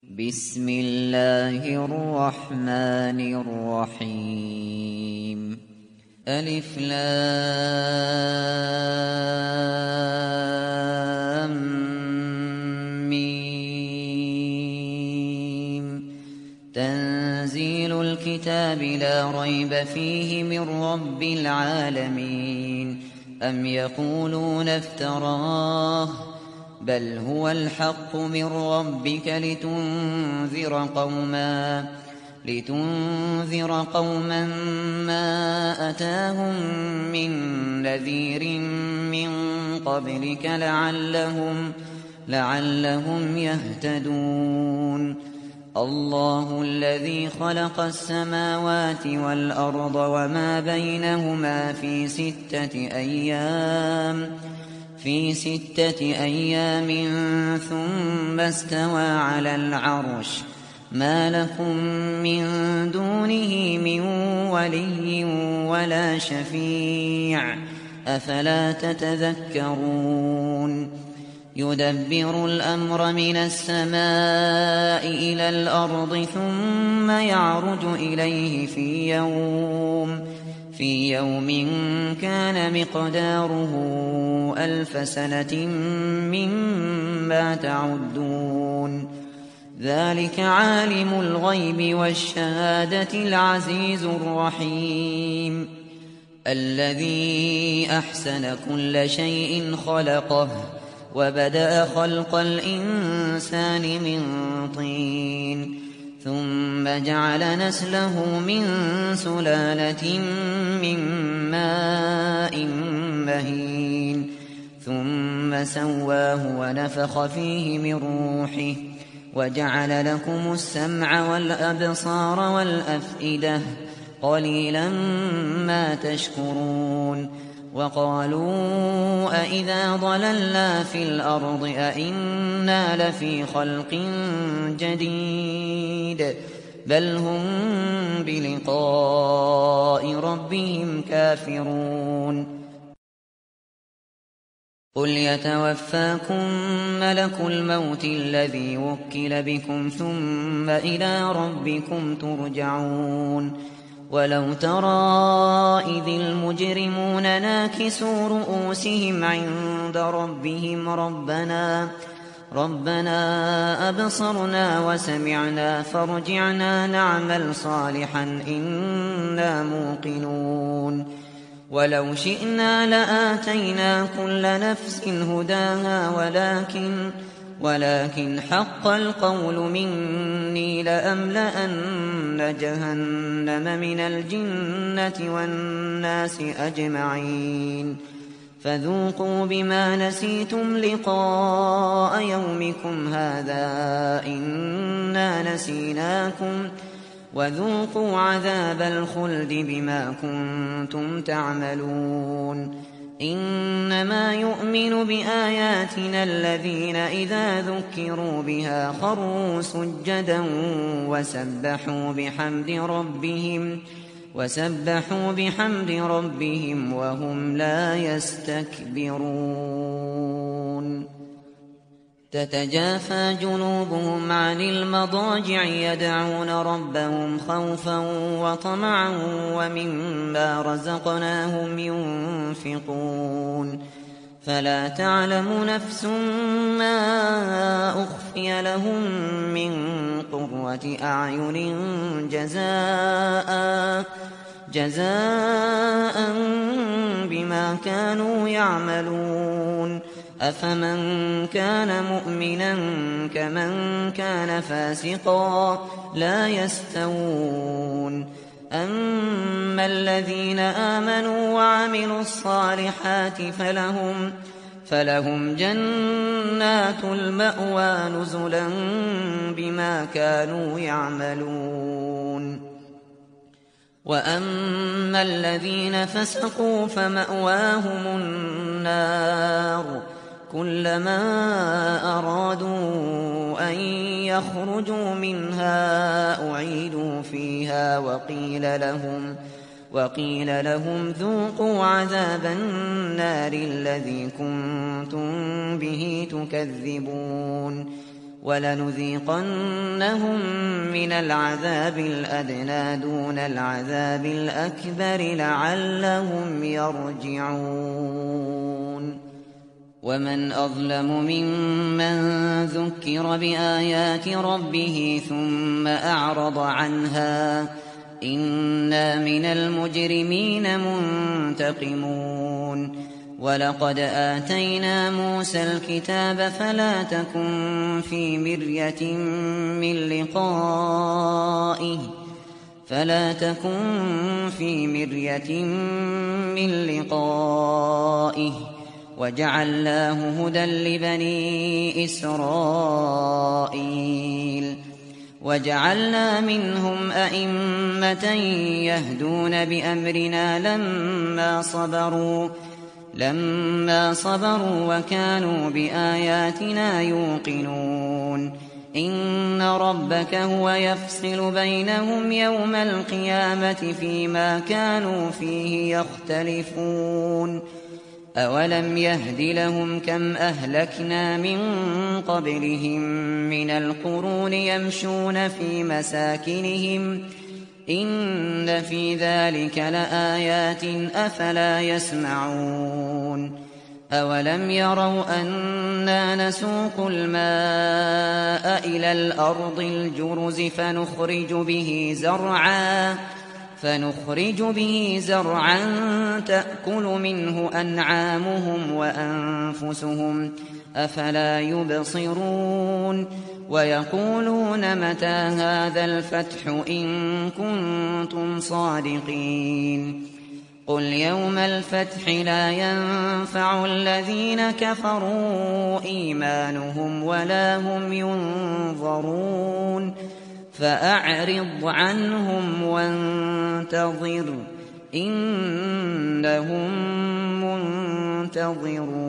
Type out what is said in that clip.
بسم الله الرحمن الرحيم. ألف لام ميم. تنزيل الكتاب لا ريب فيه من رب العالمين. أم يقولون افتراه بل هو الحق من ربك لتنذر قوما ما أتاهم من نذير من قبلك لعلهم يهتدون. الله الذي خلق السماوات والأرض وما بينهما في ستة أيام ثم استوى على العرش. ما لكم من دونه من ولي ولا شفيع أفلا تتذكرون. يدبر الأمر من السماء إلى الأرض ثم يعرج إليه في يوم كان مقداره 1000 سنة مما تعدون. ذلك عالم الغيب والشهادة العزيز الرحيم. الذي أحسن كل شيء خلقه وبدأ خلق الإنسان من طين ثم جعل نسله من سلالة من ماء مهين ثم سواه ونفخ فيه من روحه وجعل لكم السمع والأبصار والأفئدة قليلا ما تشكرون. وقالوا أإذا ضللنا في الأرض أإنا لفي خلق جديد بل هم بلقاء ربهم كافرون. قل يتوفاكم ملك الموت الذي وكل بكم ثم إلى ربكم ترجعون. ولو ترى إذ المجرمون ناكسوا رؤوسهم عند ربهم ربنا أبصرنا وسمعنا فارجعنا نعمل صالحا إنا موقنون. ولو شئنا لآتينا كل نفس هداها ولكن حق القول مني لأملأن جهنم من الجنة والناس أجمعين. فذوقوا بما نسيتم لقاء يومكم هذا إنا نسيناكم وذوقوا عذاب الخلد بما كنتم تعملون. إنما يؤمن بآياتنا الذين إذا ذكروا بها خروا سجدا وسبحوا بحمد ربهم وهم لا يستكبرون. تتجافى جنوبهم عن المضاجع يدعون ربهم خوفا وطمعا ومما رزقناهم ينفقون. فلا تعلم نفس ما أخفي لهم من قرة أعين جزاء بما كانوا يعملون. أفمن كان مؤمنا كمن كان فاسقا لا يستوون. أما الذين آمنوا وعملوا الصالحات فلهم جنات المأوى نزلا بما كانوا يعملون. وأما الذين فسقوا فمأواهم النار كلما أرادوا أن يخرجوا منها أعيدوا فيها وقيل لهم ذوقوا عذاب النار الذي كنتم به تكذبون. وَلَنُذِيقَنَّهُم مِّنَ الْعَذَابِ الْأَدْنَىٰ دُونَ الْعَذَابِ الْأَكْبَرِ لَعَلَّهُمْ يَرْجِعُونَ وَمَنْ أَظْلَمُ مِمَّن ذُكِّرَ بِآيَاتِ رَبِّهِ ثُمَّ أَعْرَضَ عَنْهَا ۚ إِنَّا مِنَ الْمُجْرِمِينَ مُنتَقِمُونَ وَلَقَدْ آتَيْنَا مُوسَى الْكِتَابَ فَلَا تَكُن فِي مِرْيَةٍ مِّن لِّقَائِهِ وَجَعَلْنَاهُ هُدًى لِّبَنِي إِسْرَائِيلَ وَجَعَلْنَا مِنْهُمْ أَئِمَّةً يَهْدُونَ بِأَمْرِنَا لَمَّا صَبَرُوا وَكَانُوا بِآيَاتِنَا يُوقِنُونَ إِنَّ رَبَّكَ هُوَ يَفْصِلُ بَيْنَهُمْ يَوْمَ الْقِيَامَةِ فِيمَا كَانُوا فِيهِ يَخْتَلِفُونَ أَوَلَمْ يَهْدِ لَهُمْ كَمْ أَهْلَكْنَا مِن قَبْلِهِم مِّنَ الْقُرُونِ يَمْشُونَ فِي مَسَاكِنِهِمْ ۗ إِنَّ فِي ذَٰلِكَ لَآيَاتٍ ۖ أَفَلَا يَسْمَعُونَ أَوَلَمْ يَرَوْا أَنَّا نَسُوقُ الْمَاءَ إِلَى الْأَرْضِ الْجُرُزِ فَنُخْرِجُ بِهِ زَرْعًا تَأْكُلُ مِنْهُ أَنْعَامُهُمْ وَأَنفُسُهُمْ ۖ أَفَلَا يُبْصِرُونَ وَيَقُولُونَ مَتَىٰ هَٰذَا الْفَتْحُ إِن كُنتُمْ صَادِقِينَ قُلْ يَوْمَ الْفَتْحِ لَا يَنفَعُ الَّذِينَ كَفَرُوا إِيمَانُهُمْ وَلَا هُمْ يُنظَرُونَ فَأَعْرِضْ عَنْهُمْ وَانتَظِرْ إِنَّهُم مُّنتَظِرُونَ